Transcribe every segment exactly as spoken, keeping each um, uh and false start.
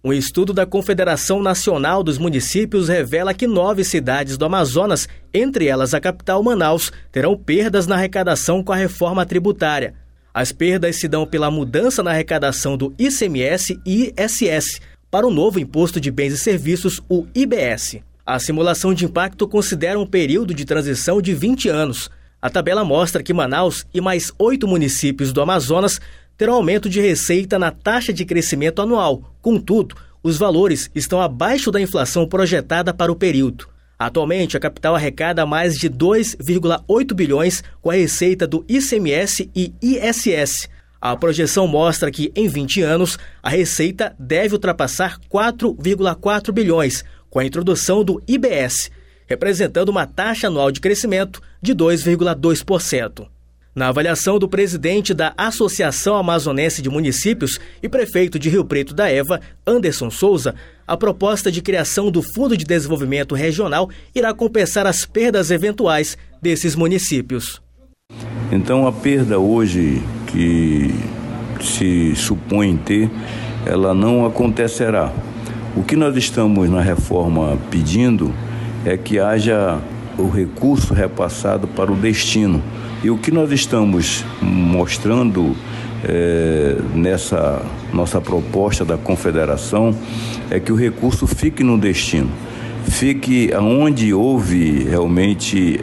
Um estudo da Confederação Nacional dos Municípios revela que nove cidades do Amazonas, entre elas a capital Manaus, terão perdas na arrecadação com a reforma tributária. As perdas se dão pela mudança na arrecadação do I C M S e I S S para o novo Imposto de Bens e Serviços, o I B S. A simulação de impacto considera um período de transição de vinte anos. A tabela mostra que Manaus e mais oito municípios do Amazonas terão aumento de receita na taxa de crescimento anual. Contudo, os valores estão abaixo da inflação projetada para o período. Atualmente, a capital arrecada mais de dois vírgula oito bilhões com a receita do I C M S e I S S. A projeção mostra que, em vinte anos, a receita deve ultrapassar quatro vírgula quatro bilhões, com a introdução do I B S, representando uma taxa anual de crescimento de dois vírgula dois por cento. Na avaliação do presidente da Associação Amazonense de Municípios e prefeito de Rio Preto da Eva, Anderson Souza, a proposta de criação do Fundo de Desenvolvimento Regional irá compensar as perdas eventuais desses municípios. Então, a perda hoje que se supõe ter, ela não acontecerá. O que nós estamos na reforma pedindo é que haja o recurso repassado para o destino. E o que nós estamos mostrando é, nessa nossa proposta da Confederação é que o recurso fique no destino, fique onde houve realmente,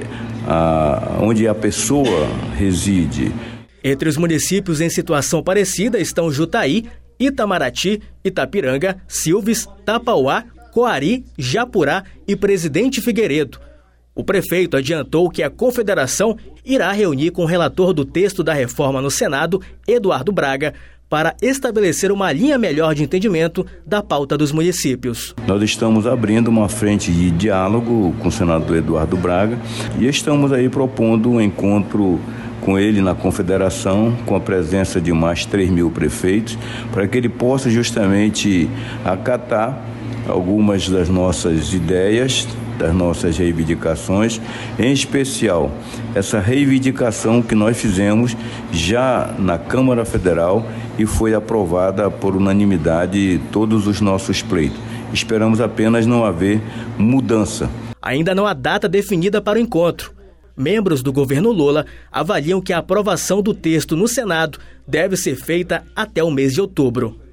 a, onde a pessoa reside. Entre os municípios em situação parecida estão Jutaí, Itamaraty, Itapiranga, Silves, Tapauá, Coari, Japurá e Presidente Figueiredo. O prefeito adiantou que a Confederação irá reunir com o relator do texto da reforma no Senado, Eduardo Braga, para estabelecer uma linha melhor de entendimento da pauta dos municípios. Nós estamos abrindo uma frente de diálogo com o senador Eduardo Braga e estamos aí propondo um encontro com ele na Confederação, com a presença de mais três mil prefeitos, para que ele possa justamente acatar algumas das nossas ideias, das nossas reivindicações, em especial essa reivindicação que nós fizemos já na Câmara Federal e foi aprovada por unanimidade todos os nossos pleitos. Esperamos apenas não haver mudança. Ainda não há data definida para o encontro. Membros do governo Lula avaliam que a aprovação do texto no Senado deve ser feita até o mês de outubro.